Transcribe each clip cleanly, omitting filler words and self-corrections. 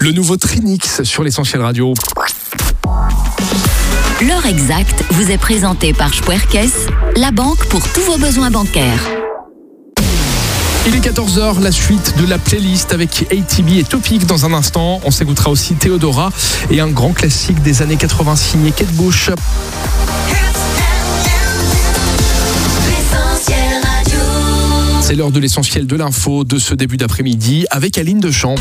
le nouveau Trinix sur l'Essentiel Radio. L'heure exacte vous est présentée par Spuerkes, la banque pour tous vos besoins bancaires. Il est 14h, la suite de la playlist avec ATB et Topic dans un instant. On s'écoutera aussi Théodora et un grand classique des années 80 signé Kate Bush. C'est l'heure de l'essentiel de l'info de ce début d'après-midi avec Aline Deschamps.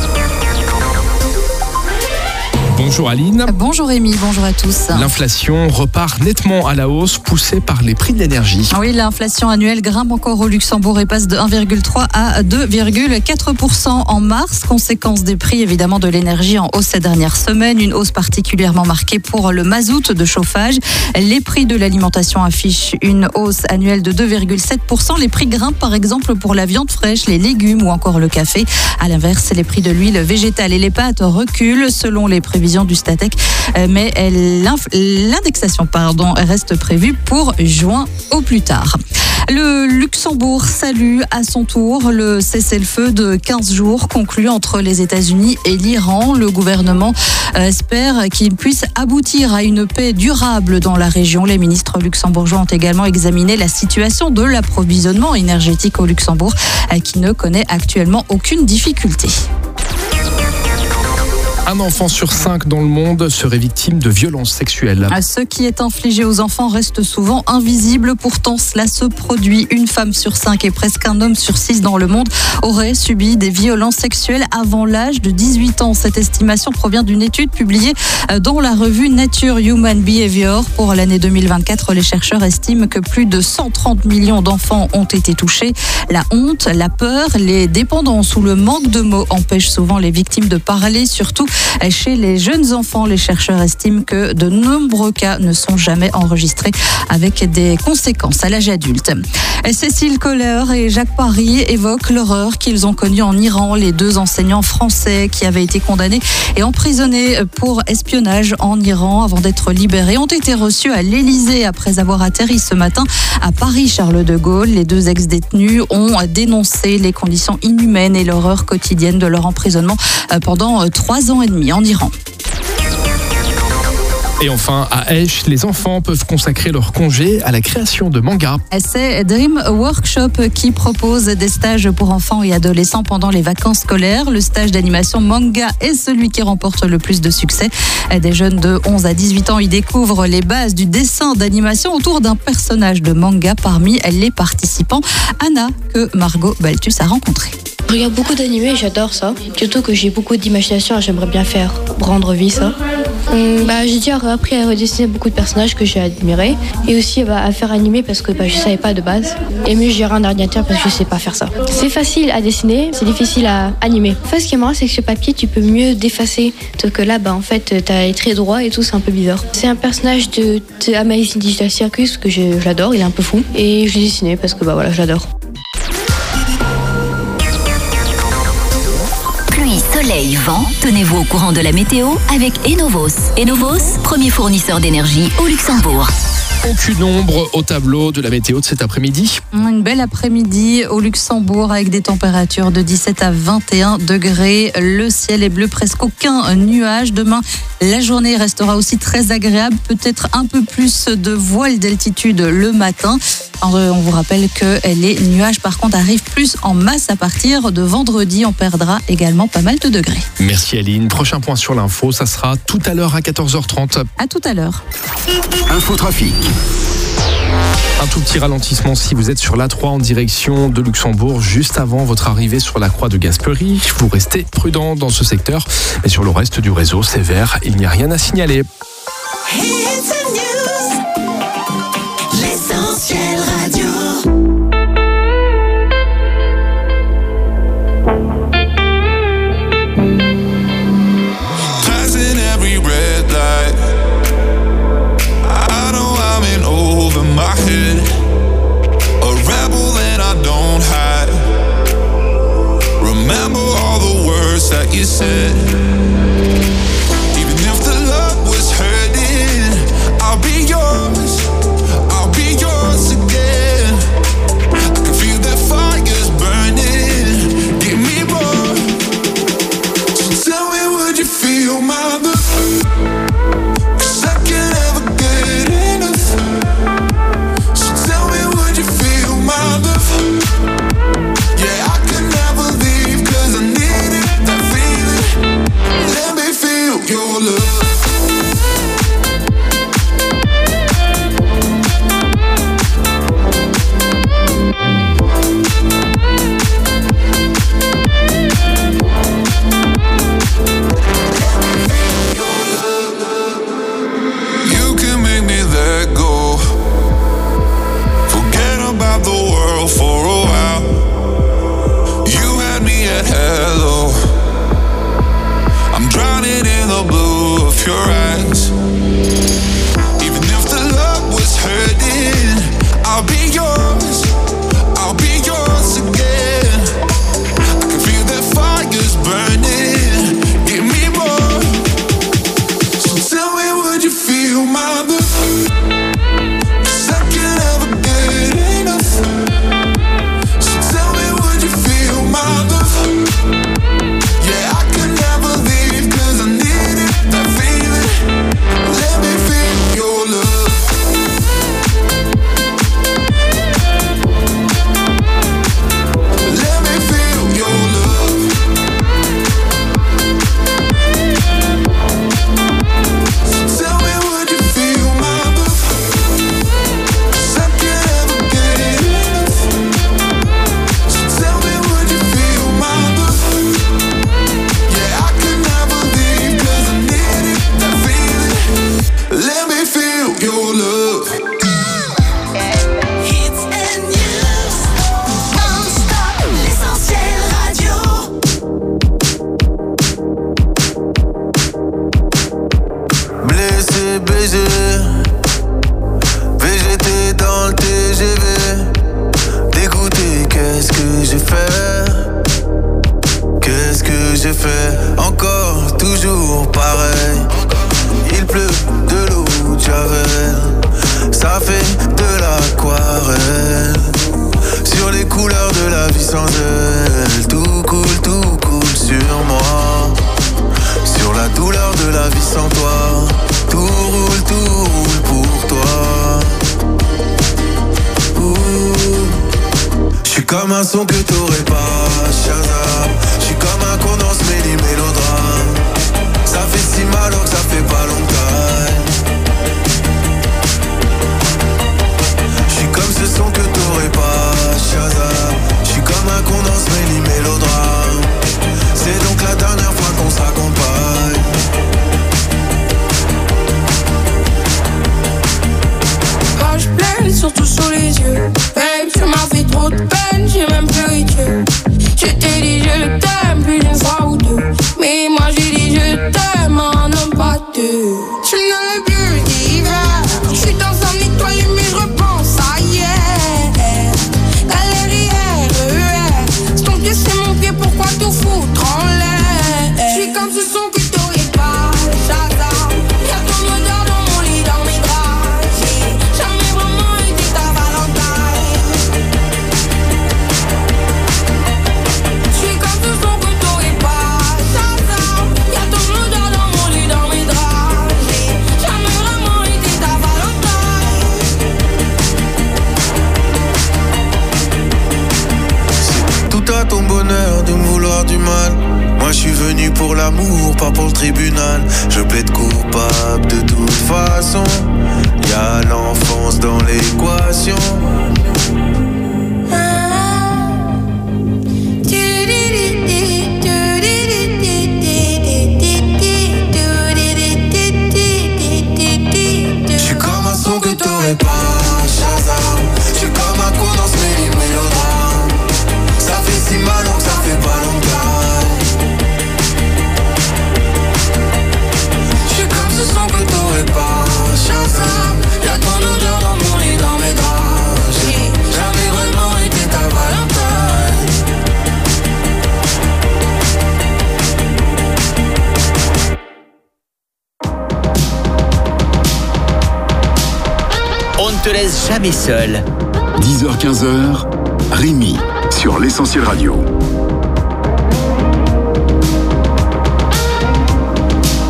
Bonjour Aline. Bonjour Rémi, bonjour à tous. L'inflation repart nettement à la hausse, poussée par les prix de l'énergie. Oui, l'inflation annuelle grimpe encore au Luxembourg et passe de 1,3 à 2,4% en mars. Conséquence des prix évidemment de l'énergie en hausse ces dernières semaines. Une hausse particulièrement marquée pour le mazout de chauffage. Les prix de l'alimentation affichent une hausse annuelle de 2,7%. Les prix grimpent par exemple pour la viande fraîche, les légumes ou encore le café. À l'inverse, les prix de l'huile végétale et les pâtes reculent selon les prévisions du Statec, mais l'indexation reste prévue pour juin au plus tard. Le Luxembourg salue à son tour le cessez-le-feu de 15 jours conclu entre les États-Unis et l'Iran. Le gouvernement espère qu'il puisse aboutir à une paix durable dans la région. Les ministres luxembourgeois ont également examiné la situation de l'approvisionnement énergétique au Luxembourg, qui ne connaît actuellement aucune difficulté. Un enfant sur 5 dans le monde serait victime de violences sexuelles. Ce qui est infligé aux enfants reste souvent invisible. Pourtant, cela se produit. Une femme sur 5 et presque un homme sur 6 dans le monde auraient subi des violences sexuelles avant l'âge de 18 ans. Cette estimation provient d'une étude publiée dans la revue Nature Human Behavior. Pour l'année 2024, les chercheurs estiment que plus de 130 millions d'enfants ont été touchés. La honte, la peur, les dépendances ou le manque de mots empêchent souvent les victimes de parler, surtout chez les jeunes enfants. Les chercheurs estiment que de nombreux cas ne sont jamais enregistrés avec des conséquences à l'âge adulte. Cécile Kohler et Jacques Paris évoquent l'horreur qu'ils ont connue en Iran. Les deux enseignants français qui avaient été condamnés et emprisonnés pour espionnage en Iran avant d'être libérés ont été reçus à l'Élysée après avoir atterri ce matin à Paris-Charles de Gaulle. Les deux ex-détenus ont dénoncé les conditions inhumaines et l'horreur quotidienne de leur emprisonnement pendant 3 ans et demi en Iran. Et enfin, à Esch, les enfants peuvent consacrer leur congé à la création de mangas. C'est Dream Workshop qui propose des stages pour enfants et adolescents pendant les vacances scolaires. Le stage d'animation manga est celui qui remporte le plus de succès. Des jeunes de 11 à 18 ans y découvrent les bases du dessin d'animation autour d'un personnage de manga parmi les participants. Anna, que Margot Balthus a rencontrée. Je regarde beaucoup d'animés et j'adore ça. Surtout que j'ai beaucoup d'imagination et j'aimerais bien rendre vie ça. J'ai déjà appris à redessiner beaucoup de personnages que j'ai admirés et aussi à faire animer parce que je savais pas de base. Et mieux gérer un ordinateur parce que je sais pas faire ça. C'est facile à dessiner, c'est difficile à animer. En fait, ce qui est marrant, c'est que sur papier, tu peux mieux d'effacer. Sauf que là, en fait, t'as les traits droits et tout, c'est un peu bizarre. C'est un personnage de Amazing Digital Circus que j'adore, il est un peu fou. Et je l'ai dessiné parce que j'adore. Pluie, soleil, vent, tenez-vous au courant de la météo avec Enovos. Enovos, premier fournisseur d'énergie au Luxembourg. Aucune ombre au tableau de la météo de cet après-midi. Une belle après-midi au Luxembourg avec des températures de 17 à 21 degrés. Le ciel est bleu, presque aucun nuage. Demain, la journée restera aussi très agréable. Peut-être un peu plus de voile d'altitude le matin. On vous rappelle que les nuages, par contre, arrivent plus en masse à partir de vendredi. On perdra également pas mal de degrés. Merci Aline. Prochain point sur l'info, ça sera tout à l'heure à 14h30. À tout à l'heure. Infotrafic. Un tout petit ralentissement si vous êtes sur l'A3 en direction de Luxembourg, juste avant votre arrivée sur la croix de Gaspery. Vous restez prudent dans ce secteur, mais sur le reste du réseau, c'est vert. Il n'y a rien à signaler. L'Essentiel Radio. Passing every red light, I know I'm in over my head. A rebel and I don't hide. Remember all the words that you said. Even if the love was hurting, I'll be yours again. feel my love? 'Cause I can't ever get enough. So tell me, would you feel my love? Yeah, I can never leave 'cause I need it, that feeling. Let me feel your love. For a while, you had me at hello. I'm drowning in the blue of your eyes. Even if the love was hurting, I'll be yours. I'll be yours again. I can feel that fire's burning. Give me more. So tell me, would you feel my love? 'Cause I can't ever get enough. My love, yeah, I can never leave 'cause I need it, that feeling. Let me feel your love. Let me feel your love. So tell me, would you feel my love? 'Cause I can't ever get enough. So tell me, would you feel my love? Yeah, I can never leave 'cause I need it, that feeling. Let me feel your love. Hits and news, non-stop, l'essentiel radio. Blessé, baisé, VGT dans le TGV. Dégoûté, qu'est-ce que j'ai fait? Qu'est-ce que j'ai fait? Encore, toujours pareil. Il pleut de l'eau de Javel. Ça fait de l'aquarelle. Sur les couleurs de la vie sans elle. Tout coule sur moi. Sur la douleur de la vie sans toi. Tout roule pour toi. J'suis comme un son que t'aurais pas, Shazam. J'suis comme un condense mêlé mélodrame. Ça fait si mal alors que ça fait pas longtemps. J'suis comme ce son que t'aurais pas, Shazam. J'suis comme un condense mêlé mélodrame. C'est donc la dernière fois qu'on s'accompagne. Page pleine, surtout sous les yeux. Babe, tu m'as fait trop de peine, j'ai même pleuré Dieu. Je t'ai dit je t'aime plus d'une fois ou deux. Mais moi j'ai dit je t'aime en homme pas deux. Je ne l'ai plus d'hiver. Je suis dans un étoile mais je repense à hier. Galère, c'est ton pied, c'est mon pied, pourquoi tout foutre en l'air? Je suis comme ce son que t'aurais pas, Shazam. Y'a ton odeur dans mon lit, dans mes draps. J'ai jamais vraiment été ta Valentine. Je suis comme ce son que t'aurais pas, Shazam. Y'a ton odeur dans mon lit, dans mes draps. J'ai jamais vraiment été ta Valentine. C'est tout à ton bonheur de me vouloir du mal. Moi je suis venu pour l'amour, pas pour le tribunal. Je plaide coupable de toute façon. Y'a l'enfance dans l'équation. J'suis comme un son que t'aurais pas, Shazam. J'suis comme un condense mêlé mélodrame. Ça fait si mal donc ça fait pas longtemps. J'suis comme ce son que t'aurais pas, Shazam. Y'a ton odeur dans mon lit, dans mes draps. J'ai jamais vraiment été ta Valentine. On ne te laisse jamais seul. 10h-15h, Rémi sur l'Essentiel Radio.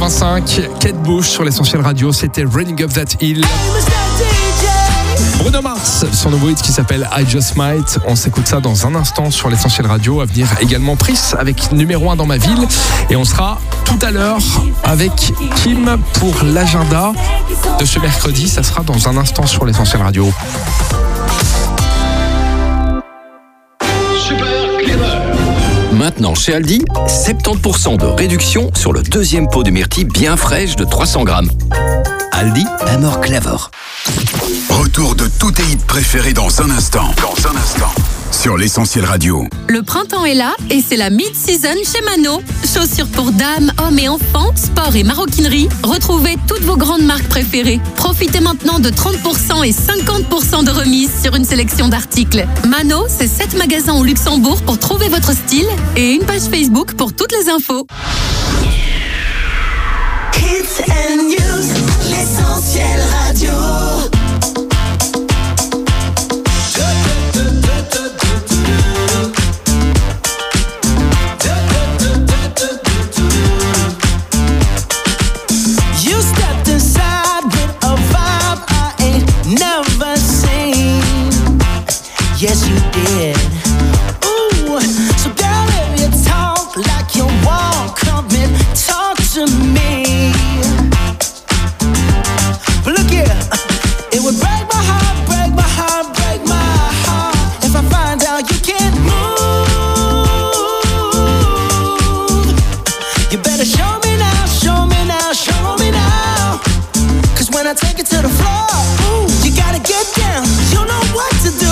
8h25, Kate Bush sur l'Essentiel Radio, c'était Running Up That Hill. Bruno Mars, son nouveau hit qui s'appelle I Just Might. On s'écoute ça dans un instant sur l'Essentiel Radio. À venir également Pris avec numéro 1 dans ma ville. Et on sera tout à l'heure avec Kim pour l'agenda de ce mercredi. Ça sera dans un instant sur l'Essentiel Radio. Maintenant chez Aldi, 70% de réduction sur le deuxième pot de myrtille bien fraîche de 300 grammes. Aldi, Amor Clever. Retour de tous tes hits préférés dans un instant. Sur l'Essentiel Radio. Le printemps est là et c'est la mid-season chez Mano. Chaussures pour dames, hommes et enfants, sport et maroquinerie. Retrouvez toutes vos grandes marques préférées. Profitez maintenant de 30% et 50% de remise sur une sélection d'articles. Mano, c'est 7 magasins au Luxembourg pour trouver votre style et une page Facebook pour toutes les infos. Hits and news, l'Essentiel Radio. Yes, you did. Ooh, so girl, if you talk like you walk, come and talk to me. But look here, it would break my heart, break my heart, break my heart if I find out you can't move. You better show me now, show me now, show me now. 'Cause when I take it to the floor, ooh, you gotta get down. You know what to do.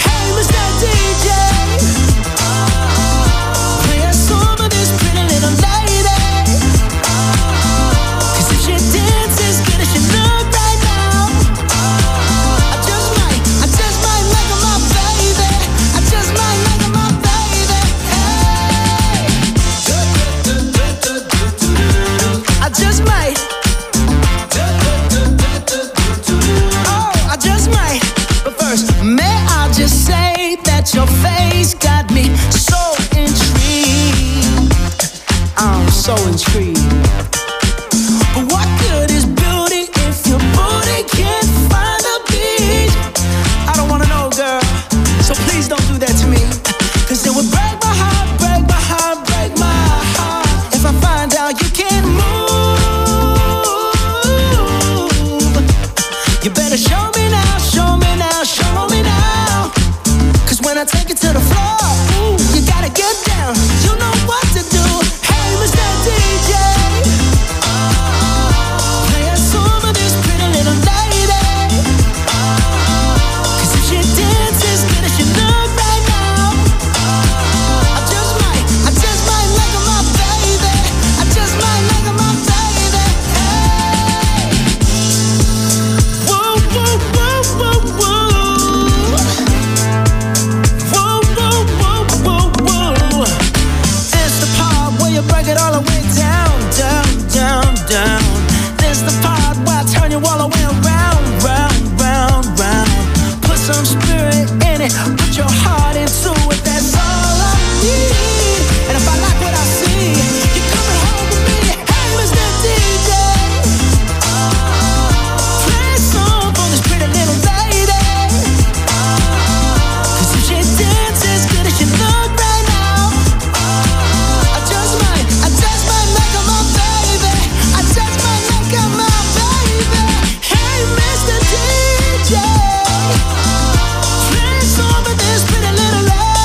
Your face got me so intrigued. I'm so intrigued. But what good is beauty if your booty can't find a beat? I don't wanna know, girl, so please don't do that to me. 'Cause it would break my heart, break my heart, break my heart if I find out you can't move. You better show me now, show me now, show me now. When I take it to the floor, ooh, you gotta get down. You know what to do. Hey, Mr. DJ, play a song for this pretty little lady. 'Cause if she dances good as she look right now, I just might make her my baby. I just might make her my baby. Hey, whoa, whoa, whoa, whoa, whoa. Break it all the way down, down, down, down. This the part where I turn you all the way around, round, round, round. Put some spirit in it, put your heart into it. That's all I need. And if I like what I see, you're coming home with me. Hey, Mr. DJ, play a song for this pretty little lady. 'Cause if she dances good as she look right now, I just might make her my baby. I just might make her my baby. Hey, Mr. DJ, play a song for this pretty little lady.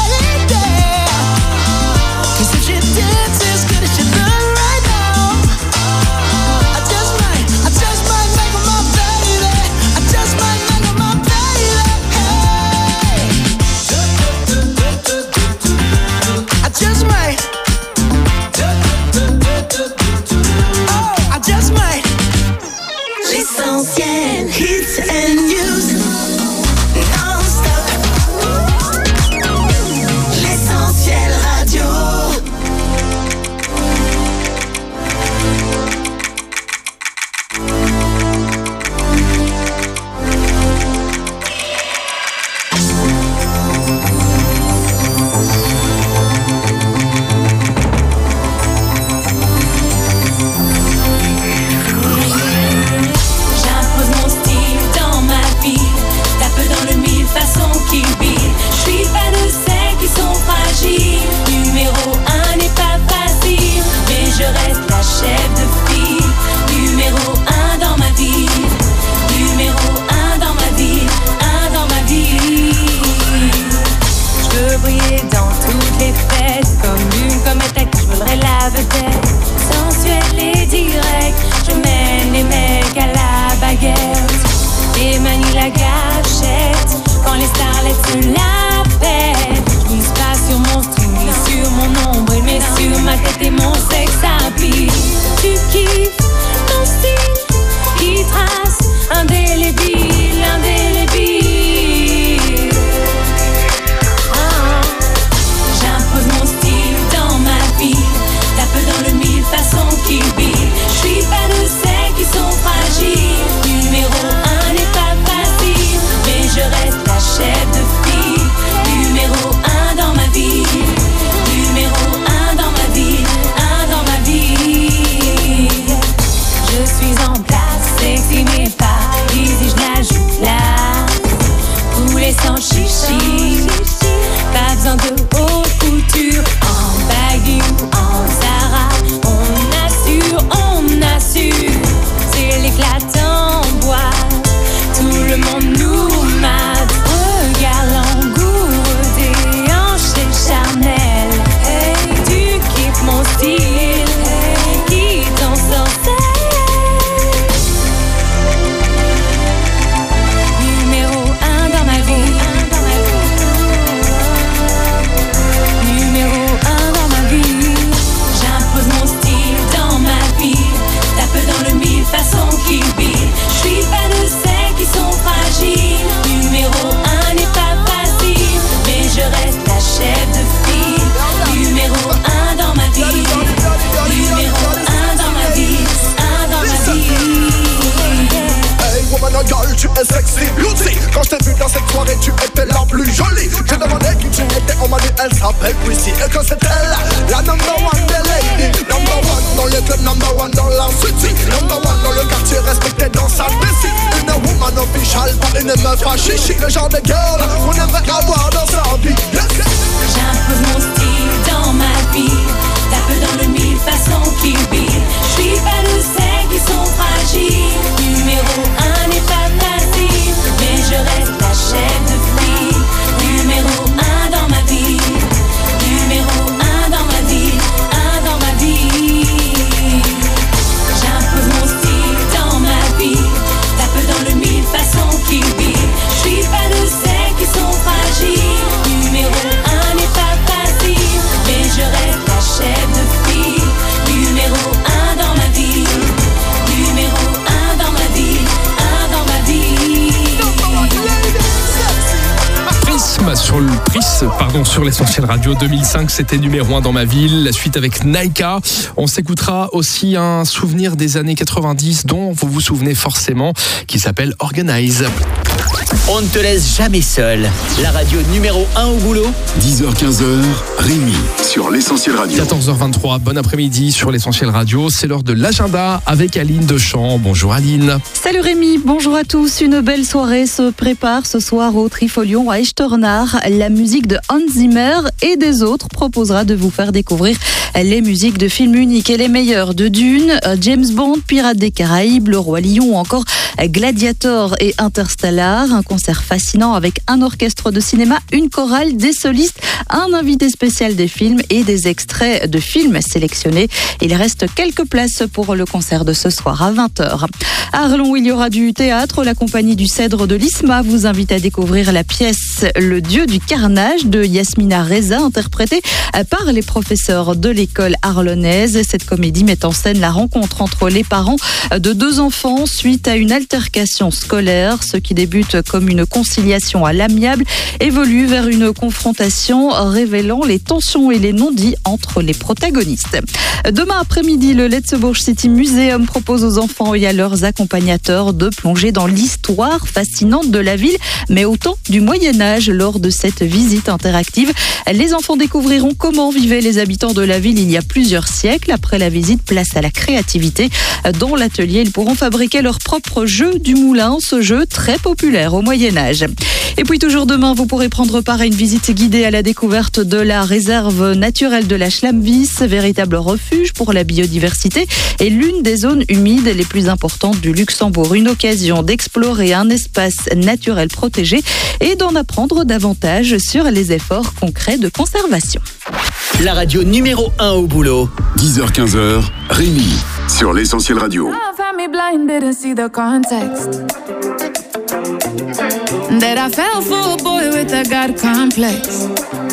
s'appelle Prissy et que c'est elle, la number one des ladies. Number one dans les clubs, number one dans la city. Number one dans le quartier, respecté dans sa vessie. Une woman official, pas une meuf à chichi. Le genre de girl qu'on aimerait avoir dans sa vie. J'impose mon style dans ma vie. Tape dans le mille façons qui vit. J'suis pas de celles qui sont fragiles. Numéro 1 n'est pas facile, mais je reste la chef de file. Numéro 1 dans ma vie. Numéro 1 dans ma vie. 1 dans ma vie. J'impose mon style dans ma vie. Tape dans le mille façons qui vit. J'suis pas de celles qui sont fragiles. Numéro 1 n'est pas facile, mais je reste la chef de file. Numéro 1 dans ma vie. Numéro 1 dans ma vie. 1 dans ma vie. Sur l'Essentiel Radio 2005, c'était numéro 1 dans ma ville. La suite avec Naika. On s'écoutera aussi un souvenir des années 90 dont vous vous souvenez forcément, qui s'appelle Organize. On ne te laisse jamais seul. La radio numéro 1 au boulot. 10h-15h, Rémi sur l'Essentiel Radio. 14h23, bon après-midi sur l'Essentiel Radio. C'est l'heure de l'agenda avec Aline Deschamps. Bonjour Aline. Salut Rémi, bonjour à tous. Une belle soirée se prépare ce soir au Trifolion à Echternach. La musique de Hans Zimmer et des autres proposera de vous faire découvrir les musiques de films uniques et les meilleures de Dune, James Bond, Pirates des Caraïbes, Le Roi Lion ou encore Gladiator et Interstellar. Un concert fascinant avec un orchestre de cinéma, une chorale, des solistes, un invité spécial des films et des extraits de films sélectionnés. Il reste quelques places pour le concert de ce soir à 20h. À Arlon, il y aura du théâtre. La compagnie du Cèdre de l'ISMA vous invite à découvrir la pièce Le Dieu du carnage de Yasmina Reza, interprétée par les professeurs de l'école arlonnaise. Cette comédie met en scène la rencontre entre les parents de deux enfants suite à une altercation scolaire. Ce qui débute comme une conciliation à l'amiable évolue vers une confrontation révélant les tensions et les non-dits entre les protagonistes. Demain après-midi, le Letzeburg City Museum propose aux enfants et à leurs accompagnateurs de plonger dans l'histoire fascinante de la ville, mais au temps du Moyen-Âge. Lors de cette visite interactive, les enfants découvriront comment vivaient les habitants de la ville il y a plusieurs siècles. Après la visite, place à la créativité. Dans l'atelier, ils pourront fabriquer leur propre jeu du moulin, ce jeu très populaire au Moyen-Âge. Et puis toujours demain, vous pourrez prendre part à une visite guidée à la découverte de la réserve naturelle de la Schlammwies, véritable refuge pour la biodiversité et l'une des zones humides les plus importantes du Luxembourg. Une occasion d'explorer un espace naturel protégé et d'en apprendre davantage sur les efforts concrets de conservation. La radio numéro 1 au boulot. 10h-15h, Rémi sur l'Essentiel Radio. That I fell for a boy with a God complex.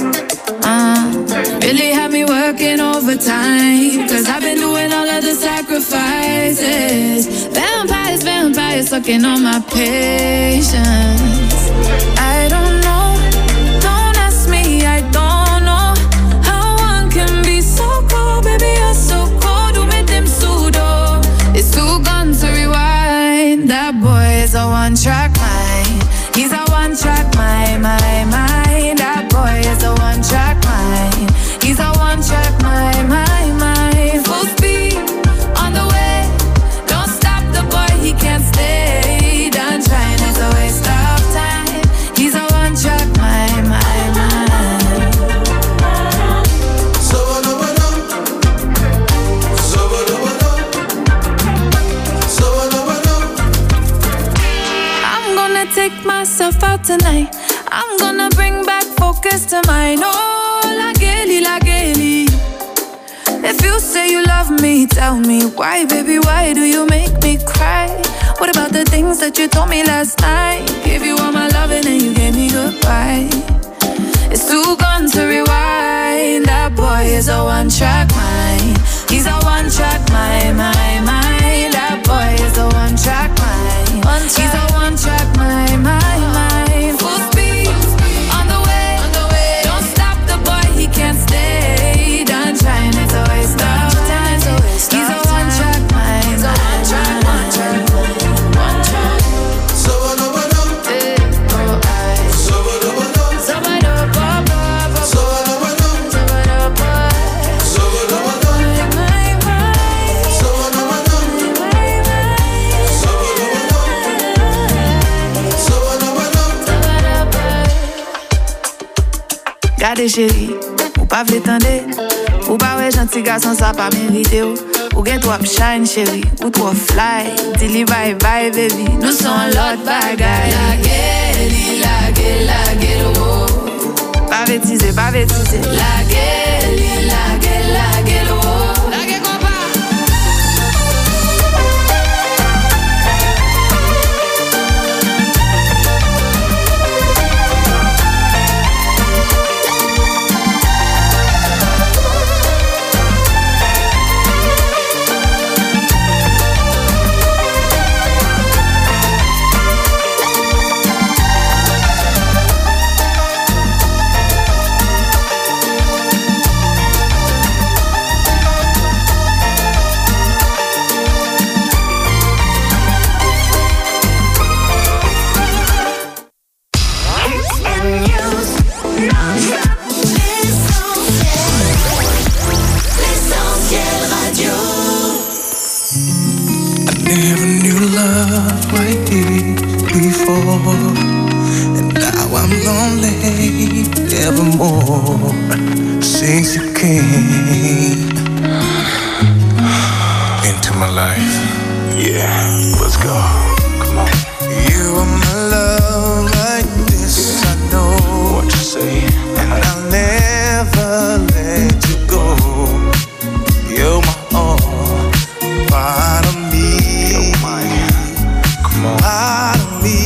Really had me working overtime, 'cause I've been doing all of the sacrifices. Vampires, vampires sucking on my patience. I don't know, don't ask me, I don't know how one can be so cold, baby you're so cold, who made them pseudo? It's too gone to rewind, that boy is a one-track mind. He's a one-track mind. That boy is a one-track mind. He's a one-track mind. Full speed on the way. Don't stop the boy, he can't stay. Done trying, it's a waste of time. He's a one-track mind. I'm gonna take myself out tonight. I'm gonna bring back focus to mine. Oh, la Geli. If you say you love me, tell me why, baby, why do you make me cry? What about the things that you told me last night? Gave you all my loving and you gave me goodbye. It's too gone to rewind. That boy is a one-track mind. He's a one-track mind. That boy is a one-track mind. He's a one-track mind. Full speed on the way. Don't stop the boy, he can't stay. Done trying, it's a waste of time. He's a one-track mind. Gade chéri, ou pas vle tende, ou pas ouais gentil garçon ça pas mérité ou get trop shine chéri, ou trop fly, dis-li bye bye baby, nous sommes l'autre bagaille. La gueule, oh. Pas bêtiser, la gueule, oh. La gueule, and now I'm lonely evermore since you came into my life. Yeah, let's go. Come on. You are my love like this, I know what you say, and I'll never let you go. You're my all, part of me. You're mine. Come on. Part of me.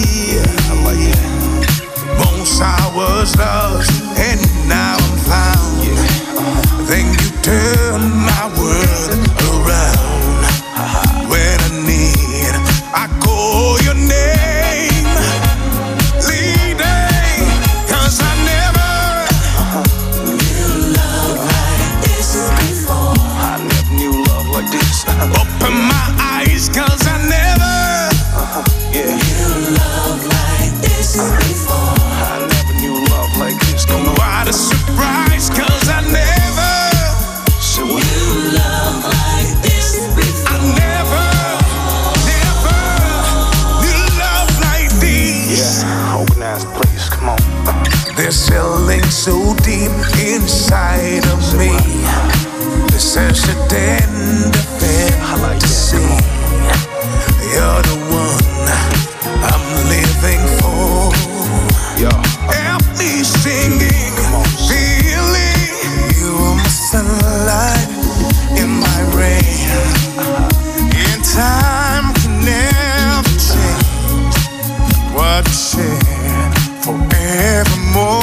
I was lost and now I'm found. Then you turn my world around. When I need, I call your name, leading, 'cause I never knew love like this before. I never knew love like this. Open my eyes 'cause I never knew love like this before. Like this, what a surprise, 'cause I never knew love like this before. I never knew love like this. Yeah, open eyes, please, come on. There's something so deep inside of me. There's such a tender fantasy. You're the one I'm living for. Help me singing, feeling. You are my sunlight in my rain. In time can never change what we share forevermore.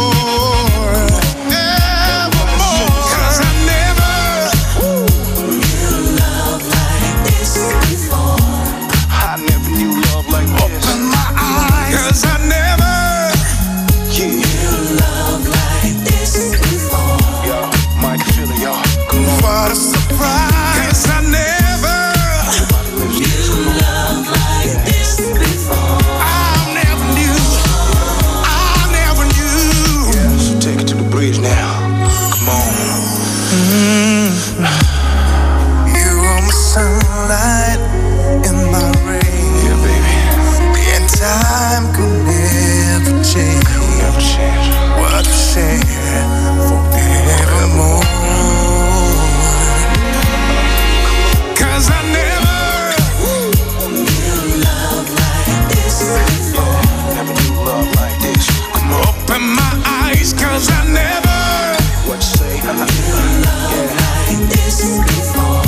Evermore. 'Cause I never knew love like this before. I never knew love like this. Open my eyes, 'cause I never love like this before. Yo, Mike, feel it, y'all. Come on. What a surprise, 'cause I never knew love like this before. I never knew. Yeah, so take it to the bridge now. Come on. You are my sunlight in my rain. Yeah, baby. And time could never change. What we share forevermore. 'Cause I never knew love like this before. Never knew love like this. Come on. Open my eyes, 'cause I never what you say? Knew love like this before.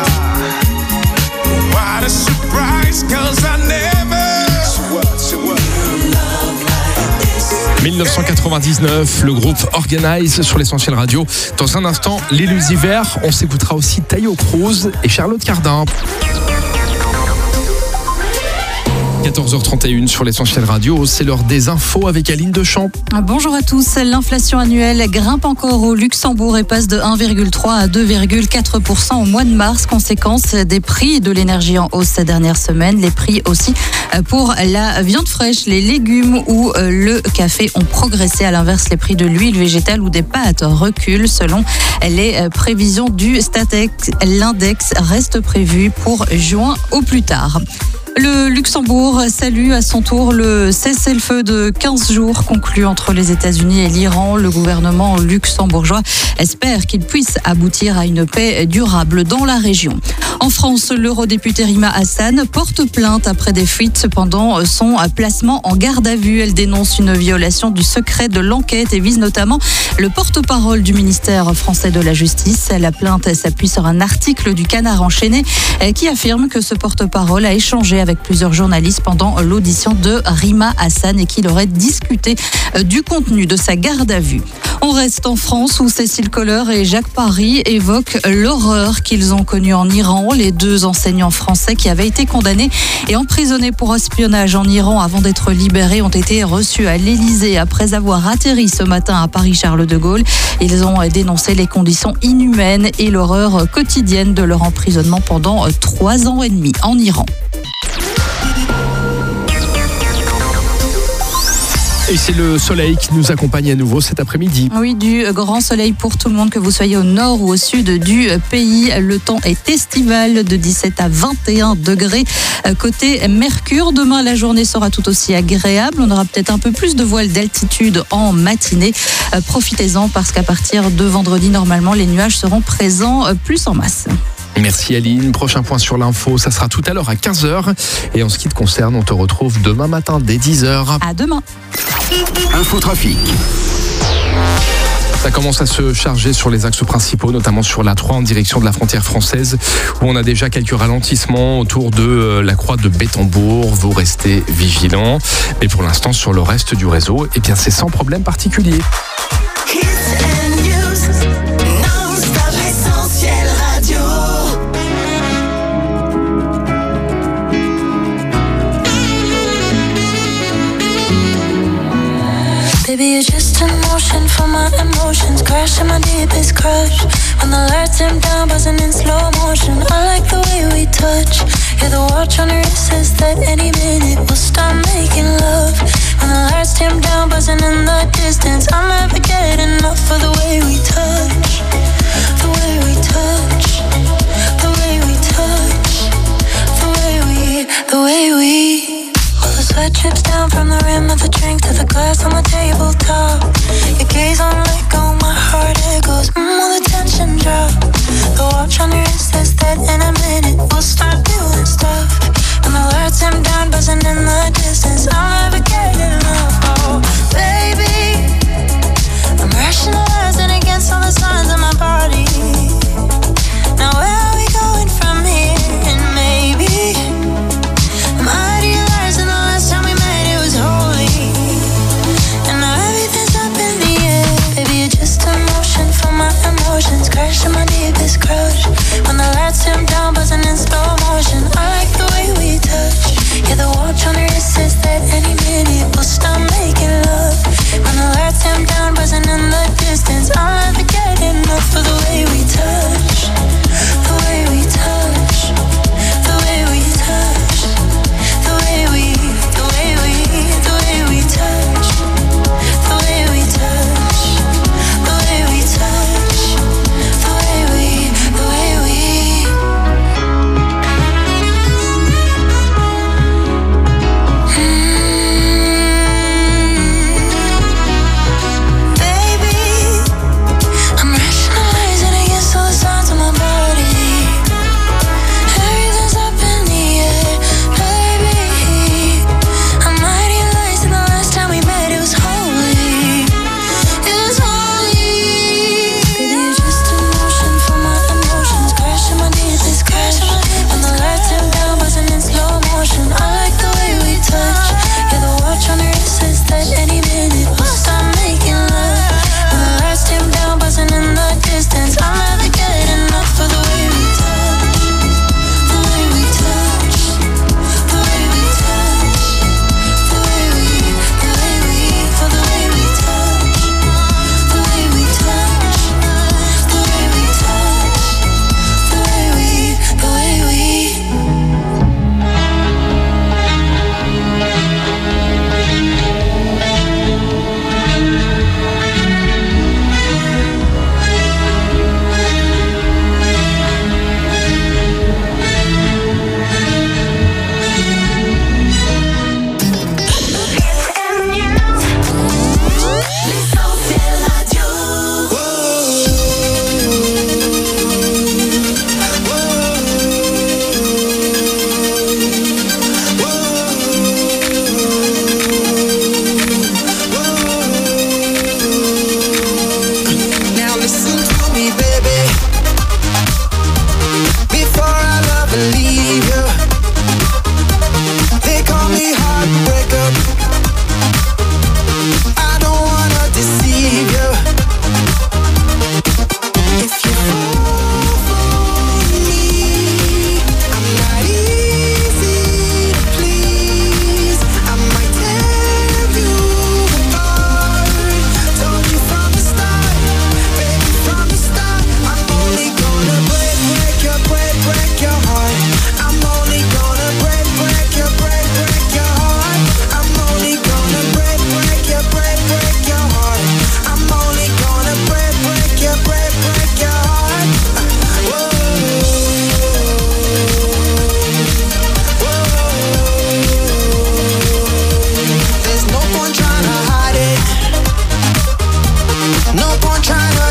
What a surprise, 'cause I never. So what? 1999, le groupe Organize sur l'Essentiel Radio. Dans un instant, l'Illusiver. On s'écoutera aussi Taio Cruz et Charlotte Cardin. 14h31 sur l'Essentiel Radio, c'est l'heure des infos avec Aline Deschamps. Bonjour à tous. L'inflation annuelle grimpe encore au Luxembourg et passe de 1,3 à 2,4% au mois de mars, conséquence des prix de l'énergie en hausse ces dernières semaines. Les prix aussi pour la viande fraîche, les légumes ou le café ont progressé. À l'inverse, les prix de l'huile végétale ou des pâtes reculent selon les prévisions du Statex. L'index reste prévu pour juin au plus tard. Le Luxembourg salue à son tour le cessez-le-feu de 15 jours conclu entre les États-Unis et l'Iran. Le gouvernement luxembourgeois espère qu'il puisse aboutir à une paix durable dans la région. En France, l'eurodéputée Rima Hassan porte plainte après des fuites pendant son placement en garde à vue. Elle dénonce une violation du secret de l'enquête et vise notamment le porte-parole du ministère français de la Justice. La plainte s'appuie sur un article du Canard enchaîné qui affirme que ce porte-parole a échangé avec plusieurs journalistes pendant l'audition de Rima Hassan et qu'il aurait discuté du contenu de sa garde à vue. On reste en France où Cécile Kohler et Jacques Paris évoquent l'horreur qu'ils ont connue en Iran. Les deux enseignants français qui avaient été condamnés et emprisonnés pour espionnage en Iran avant d'être libérés ont été reçus à l'Élysée après avoir atterri ce matin à Paris-Charles de Gaulle. Ils ont dénoncé les conditions inhumaines et l'horreur quotidienne de leur emprisonnement pendant 3 ans et demi en Iran. Et c'est le soleil qui nous accompagne à nouveau cet après-midi. Oui, du grand soleil pour tout le monde, que vous soyez au nord ou au sud du pays. Le temps est estival de 17 à 21 degrés. Côté Mercure, demain, la journée sera tout aussi agréable. On aura peut-être un peu plus de voile d'altitude en matinée. Profitez-en parce qu'à partir de vendredi, normalement, les nuages seront présents plus en masse. Merci Aline. Prochain point sur l'info, ça sera tout à l'heure à 15h. Et en ce qui te concerne, on te retrouve demain matin dès 10h. À demain. Infotrafic. Ça commence à se charger sur les axes principaux, notamment sur l'A3 en direction de la frontière française, où on a déjà quelques ralentissements autour de la croix de Bétambourg. Vous restez vigilants. Mais pour l'instant, sur le reste du réseau, eh bien, c'est sans problème particulier. Baby, you're just in motion for my emotions, crashing my deepest crush. When the lights dim down, buzzing in slow motion. I like the way we touch. Yeah, the watch on your wrist says that any minute we'll start making love. When the lights dim down, buzzing in the distance, I'll never get enough of the way we touch. The way we touch. The way we touch. The way we. The sweat drips down from the rim of the drink to the glass on the tabletop. Your gaze on let go, my heart echoes, will the tension drop? The watch on your wrist says that in a minute we'll start doing stuff. And the lights dim down, buzzing in the distance, I'll never get enough. Oh, baby,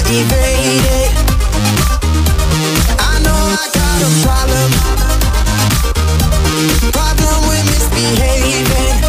evade it. I know I got a problem with misbehaving.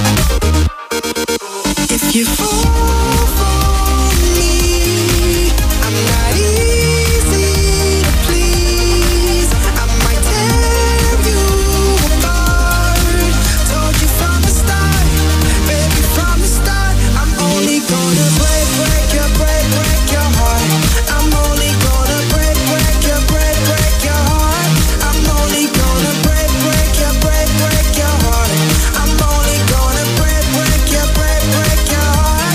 If you fall for me, I'm not easy to please. I might tear you apart. Told you from the start, baby, from the start. I'm only gonna break your heart. I'm only gonna break your heart. I'm only gonna break your heart. I'm only gonna break your heart.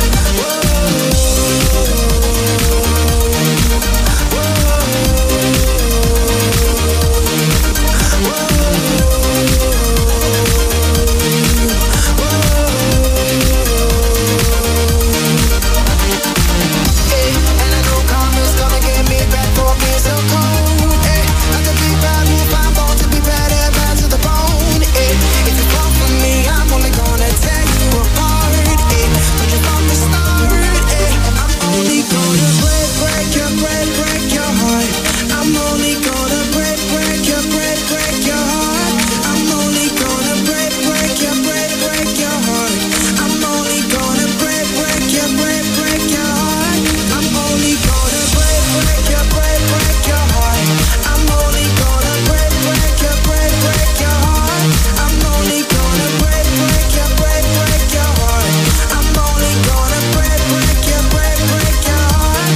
And I know karma's gonna get me back for being so cold. Not to be bad, move I'm born to be bad to the bone. If you fall for me, I'm only gonna tear you apart. Told you from the start, I'm only gonna break your heart. I'm only gonna break your heart. I'm only gonna break your heart. I'm only gonna break your heart. I'm only gonna break your heart. I'm only gonna break your heart. I'm only gonna break your heart. I'm only gonna break your heart.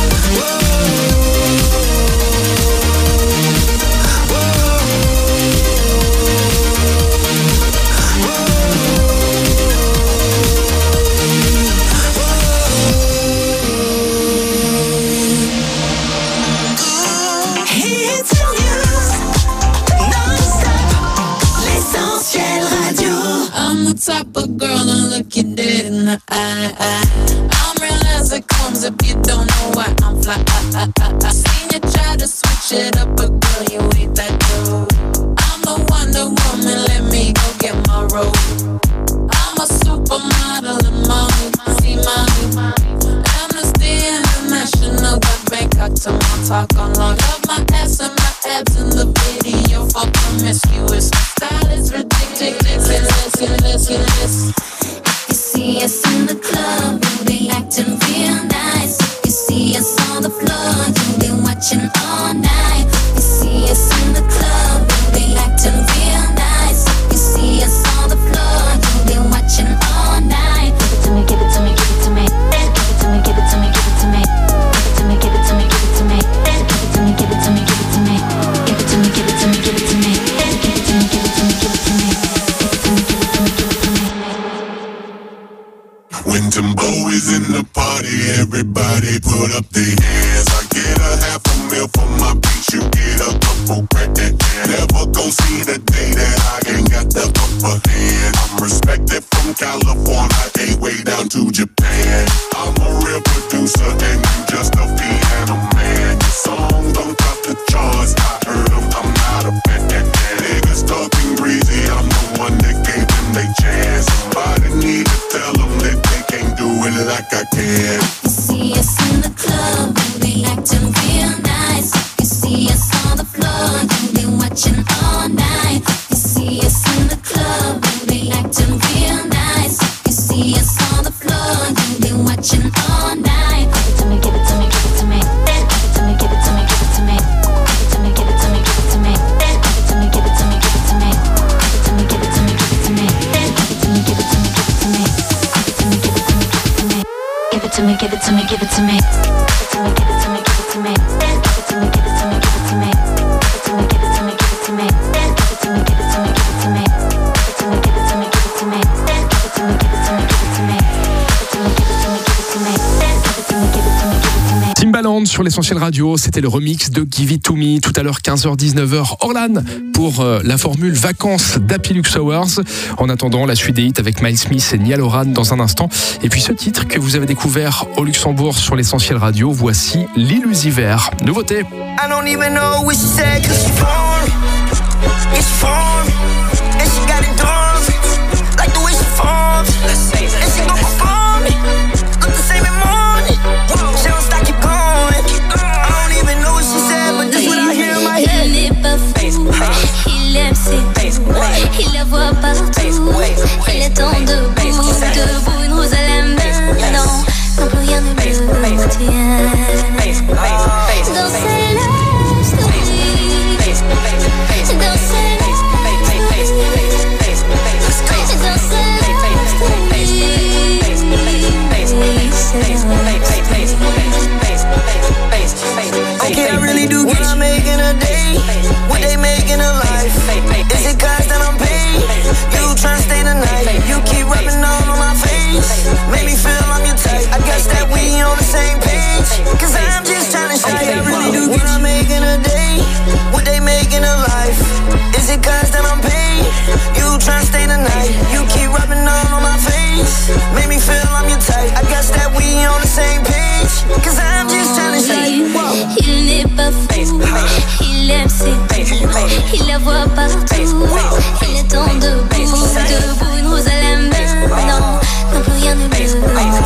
Hits and news, non-stop, l'essentiel radio. I'm the type of girl to look you dead in the eye. I'm real as it comes if you don't know why I'm fly. I seen you try to switch it up, but girl, you ain't that dude. I'm the Wonder Woman, let me go get my robe. I'm a supermodel in mommy, see mommy. Amnesty International got Bangkok to my talk on long. Love my ass and my abs in the video for promiscuous. Style is ridiculous. You see us in the club, we'll be acting real nice. You see us on the floor, you'll be watching all night. You see us in the club, we'll be acting real nice. You see us on the floor, you'll be watching all night. Give it to me, give it to me, give it to me. Give it to me, give it to me, give it to me. Give it to me, give it to me, give it to me. Give it to me, give it to me, give it to me. Give it to me, give it to me, give it to me. When Timbo is in the party, everybody put up their hands. I get a $500,000 for my beats, you get a couple grand. Never gon' see the day that I ain't got the upper hand. I'm respected from California, ain't way down to Japan. I'm a real producer and you just a piano man. Your song don't top the charts, I heard them, I'm not a fan. Niggas talking greasy, I'm the one that gave them they chance. Somebody need to tell them that they can't do it like I can. You see us in the club, we'll be acting real nice. You see us on the floor, you'll be watching all night. You see us in the club, we'll be acting real nice. You see us on the floor, you'll be watching all night. Give it to me, give it to me, give it to me. Give it to me, give it to me, give it to me. Give it to me, give it to me, give it to me. Give it to me, give it to me, give it to me. Give it to me, give it to me, give it to me. Give it to me, give it to me, give it to me. Give it to me, give it to me, give it to me. Give it to me, give it to me, give it to me. Give it to me, give it to me, give it to me. Give it to me, give it to me, give it to me. Give it to me, give it to me, give it to me. Give it to me, give it to me, give it to me. Give it to me, give it to me, give it to me. Give it to me, give it to me, give it to me. Timbaland sur l'essentiel radio, c'était le remix de Give It To Me. Tout à l'heure 15h-19h, Orlan pour la formule vacances d'Happy Lux Hours. En attendant, la suite des hits avec Miles Smith et Niall Horan dans un instant. Et puis ce titre que vous avez découvert au Luxembourg sur l'essentiel radio, voici l'Illusiver. Nouveauté. I don't even know what she said, cause she phone. It's phone. And she got it done. Like the way she formed. And she gon' perform it. Look the same in morning. She don't stop, keep Okay, I really do get I'm making a day. What they making a life? Is it cause that I'm paid? You tryna stay the night. You keep rubbing on my face. Make me feel I'm your type. I guess that we on the same page. Cause I'm just tryna show you. I really do get I'm making a day. What they making a life? Is it cause that I'm paid? You tryna stay the night. You keep rubbing on my face. Make me feel I'm your type. I guess that we on the same page. Cause I'm just tryna show you. Il n'est pas fou, il aime ses goûts, il la voit partout, il est en debout, une rose à la main, non, plus rien ne le retient.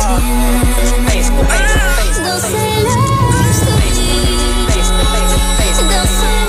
Dans ses love stories, dans ses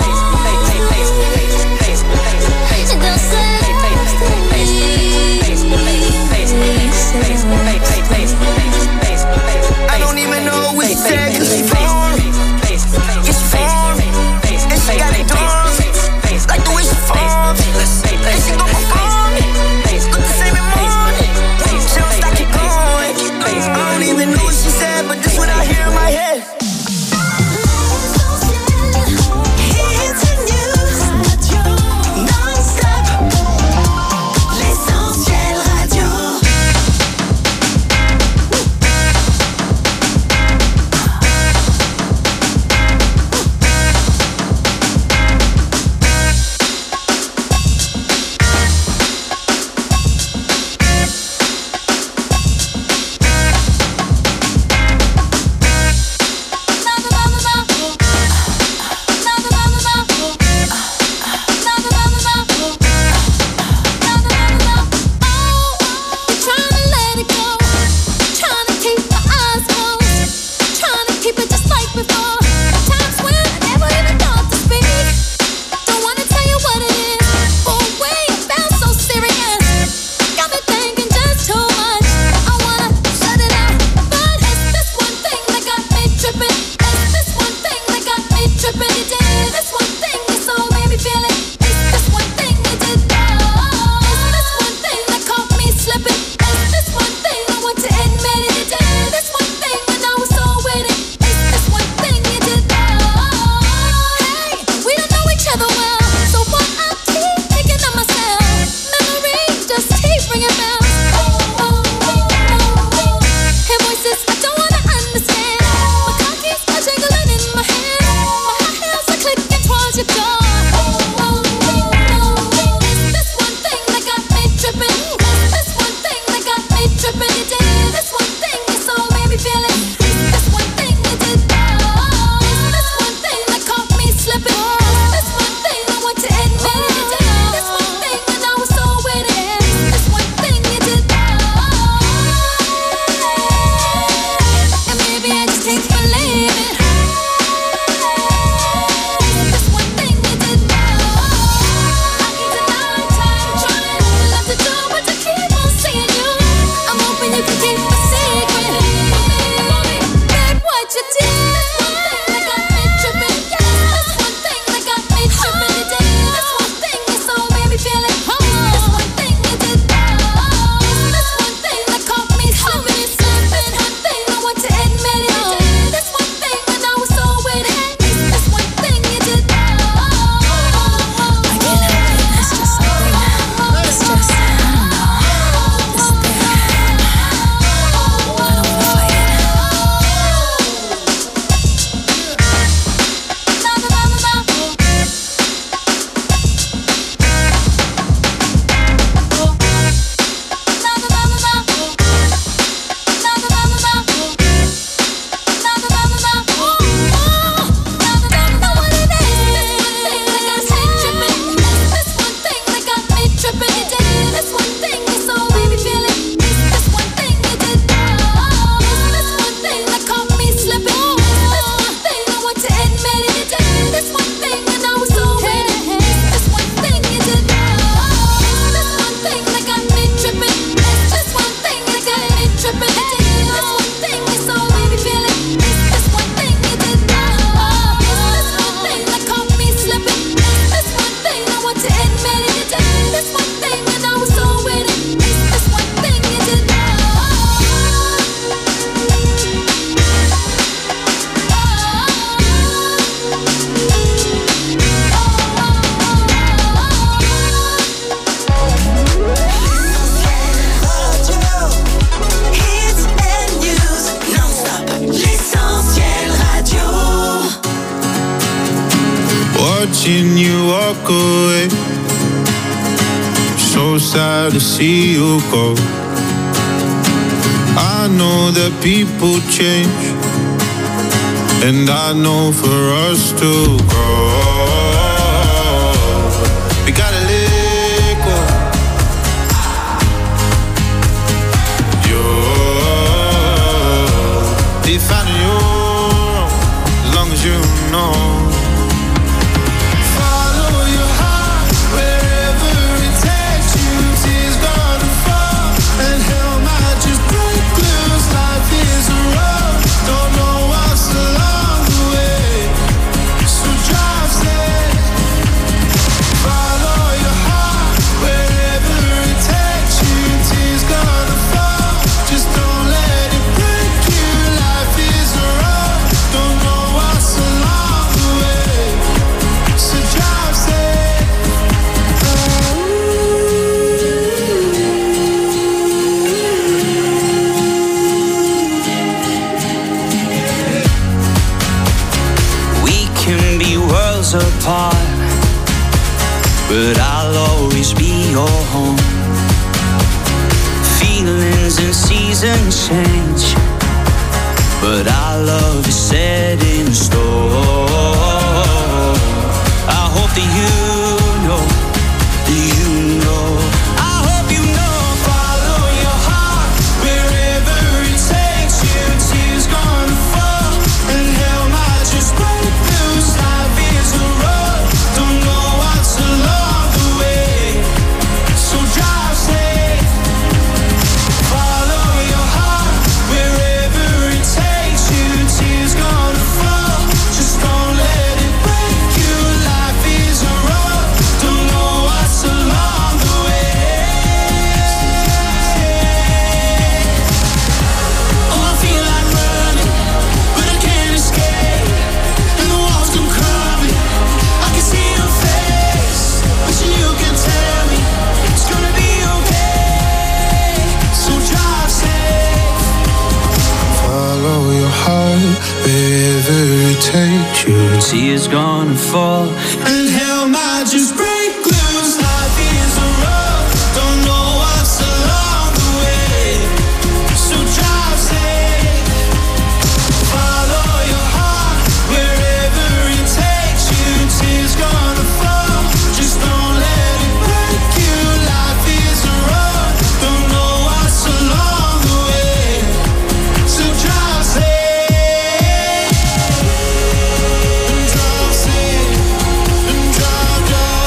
I don't even know what he said, cause she formed. Yeah, she formed. And she got it done. Like the way she formed. And she gon' perform. Look the same in morning. She don't stop, keep going. I don't even know what she said, but this what I hear in my head. watching you walk away. So sad to see you go. I know that people change, and I know for us to grow, we gotta let go. You're defining your own, as long as you know. Follow your heart wherever it takes you. Tears gonna fall, and hell might just break loose. Life is a road, don't know what's along the way, so drive safe. Follow your heart wherever it takes you. Tears gonna fall, just don't let it break you. Life is a road, don't know what's along the way, so drive safe. We can be worlds apart, but I'll always be your home. Feelings and seasons change, but our love is set in stone. I hope that you know, I hope you know. Follow your heart wherever it takes you. Tears gonna fall, and hell might just break loose. Life is a road, don't know what's along the way, so drive safe. Follow your heart wherever it takes you. Tears gonna fall, just don't let it break you. Life is a road, don't know what's along the way. Oh, I feel like running, but I can't escape, and the walls come crumbling. I can see your face, wishing you can tell me it's gonna be okay, so drive safe. Follow your heart wherever it takes you. Tears gonna fall, and hell might just break loose. Life is a road, don't know what's along the way, so drive safe. Follow your heart wherever it takes you. Tears gonna fall, just don't let it break you. Life is a road, don't know what's along the way, so drive safe. And drive safe, and drive,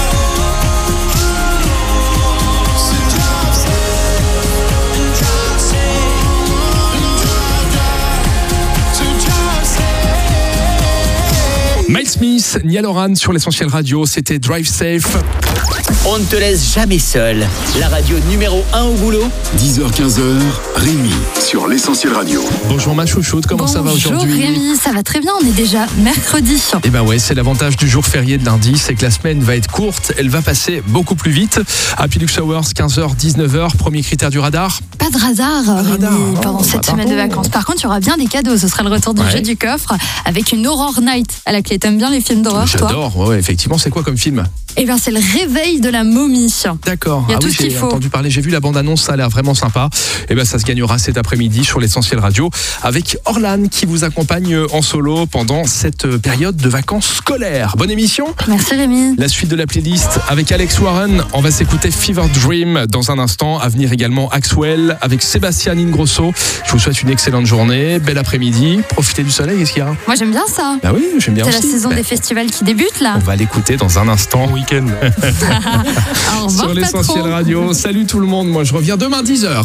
so drive safe, and drive safe, and drive, so drive safe. Miles Smith, Niall Horan sur l'Essentiel Radio, c'était Drive Safe. On ne te laisse jamais seul. La radio numéro 1 au boulot. 10h-15h, Rémi sur l'Essentiel Radio. Bonjour ma chouchoute, comment ça va aujourd'hui? Bonjour Rémi, ça va très bien, on est déjà mercredi. Eh ben ouais, c'est l'avantage du jour férié de lundi, c'est que la semaine va être courte, elle va passer beaucoup plus vite. Happy Lux Hours, 15h, 19h, premier critère du radar. Pas de radar, Rémi, pendant cette semaine de vacances. Par contre, il y aura bien des cadeaux, ce sera le retour du jeu du coffre avec une Horror Night à la clé. T'aimes bien les films d'horreur, toi? J'adore, ouais, effectivement, c'est quoi comme film? Eh bien, c'est le réveil de la momie. D'accord. Il y a tout ce qu'il j'ai faut. entendu parler, j'ai vu la bande-annonce, ça a l'air vraiment sympa. Eh bien, ça se gagnera cet après-midi sur l'Essentiel Radio avec Orlan qui vous accompagne en solo pendant cette période de vacances scolaires. Bonne émission. Merci Rémi. La suite de la playlist avec Alex Warren. On va s'écouter Fever Dream dans un instant. À venir également Axwell avec Sébastien Ingrosso. Je vous souhaite une excellente journée, bel après-midi. Profitez du soleil, qu'est-ce qu'il y a? Moi, j'aime bien ça. Bah oui, j'aime bien C'est aussi. la saison des festivals qui débute là. On va l'écouter dans un instant. Week-end. Au revoir, Sur l'Essentiel patron. Radio. Salut tout le monde. Moi, je reviens demain 10h.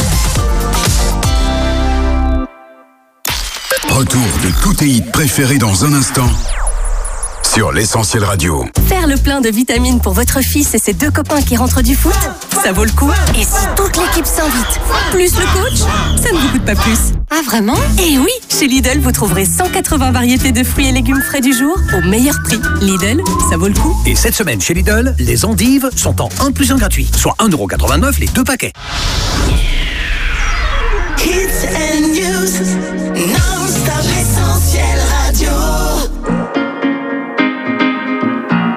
Retour de tous tes hits préférés dans un instant sur l'Essentiel Radio. Faire le plein de vitamines pour votre fils et ses deux copains qui rentrent du foot, ça vaut le coup. Et si toute l'équipe s'invite, plus le coach, ça ne vous coûte pas plus. Ah vraiment? Eh oui, chez Lidl, vous trouverez 180 variétés de fruits et légumes frais du jour au meilleur prix. Lidl, ça vaut le coup. Et cette semaine chez Lidl, les endives sont en 1 + 1 gratuit, soit 1,89€ les 2 paquets. Hits and news, non-stop, l'Essentiel Radio.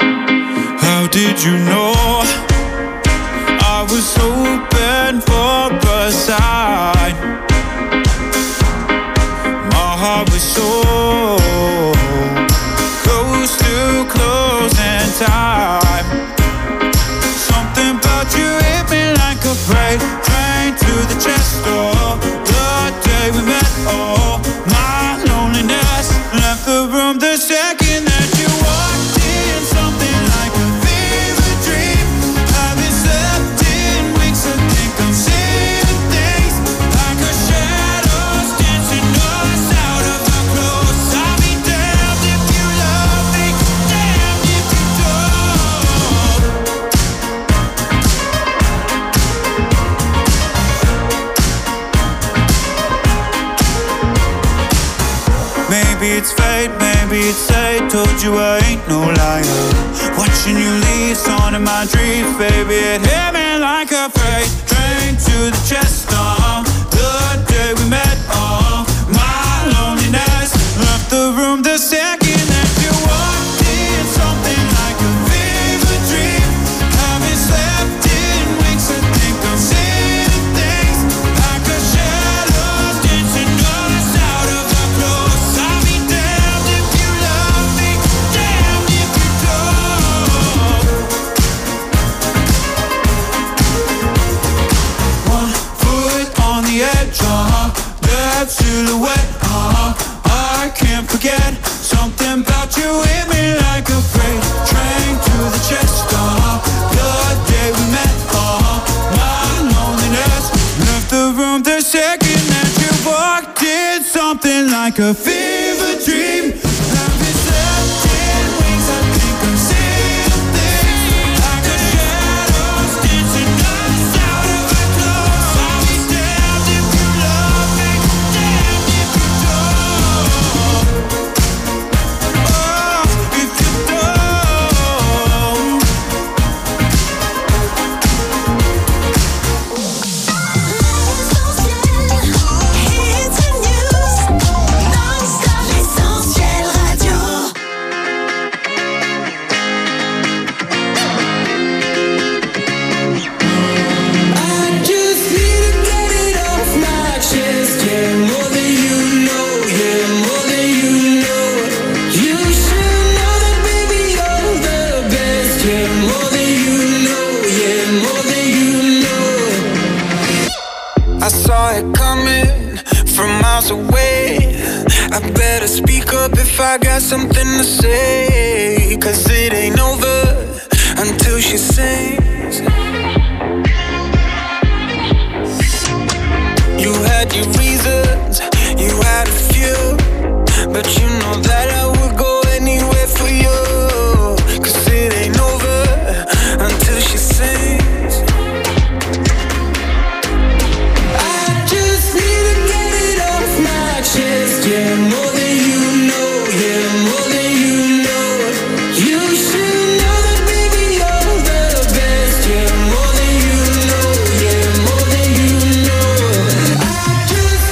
heart was so close to closing time. Something about you hit me like a freight train to the chest door. The day we met, oh, my loneliness left the room the second that you walked in. Something like a fever dream. Haven't slept in weeks, I think I'm seeing things like a shadows dancing us out of our clothes. I'll be damned if you love me, damned if you don't. Maybe it's fate, maybe it's fate. Told you I ain't no liar. Watching you leave, on in my dreams, baby. It hit me like a freight train to the chest. The day we met, my loneliness left the room the second that you walked in. Something like a fever dream. Haven't slept in weeks, I think I'm seeing things like a shadows dancing us out of our clothes. I'll be damned if you love me, damned if you don't. One foot on the edge, that silhouette, I can't forget. Something about you hit me like a freight train to the chest. The day we met, my loneliness left the room the second that you walked in. Something like a fever dream. Haven't slept in weeks, I think I'm seeing things like a shadows dancing us out of our clothes. I'll be damned if you love me, damned if you don't. Oh, if you don't. L'essentiel radio. I just need to get it off my chest. Yeah, more than you know. Yeah, more than you know. You should know that, baby, you're the best. Yeah, more than you know. Yeah, more than you know. I saw it coming from miles away. I better speak up if I got something to say. 'Cause it ain't over until she sings. You had your reasons, you had a few, but you know that I would go anywhere for you. 'Cause it ain't over until she sings. I just need to get it off my chest. Yeah, more than you know. Yeah, more than you know. You should know that, baby, you're the best. Yeah, more than you know. Yeah, more than you know. I just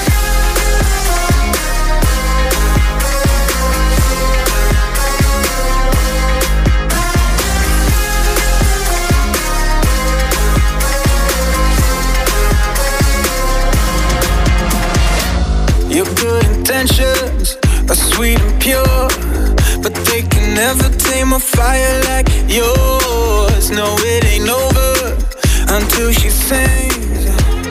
Your good intentions are sweet and pure, but they can never tame a fire like yours. No, it ain't over until she sings.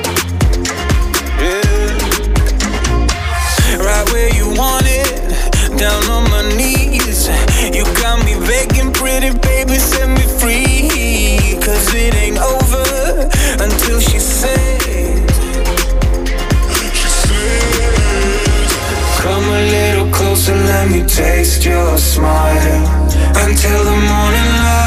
Yeah. Right where you want it, down on my knees. You got me begging, pretty baby, set me free. 'Cause it ain't over until she sings. Come a little closer, let me taste your smile. Until the morning light.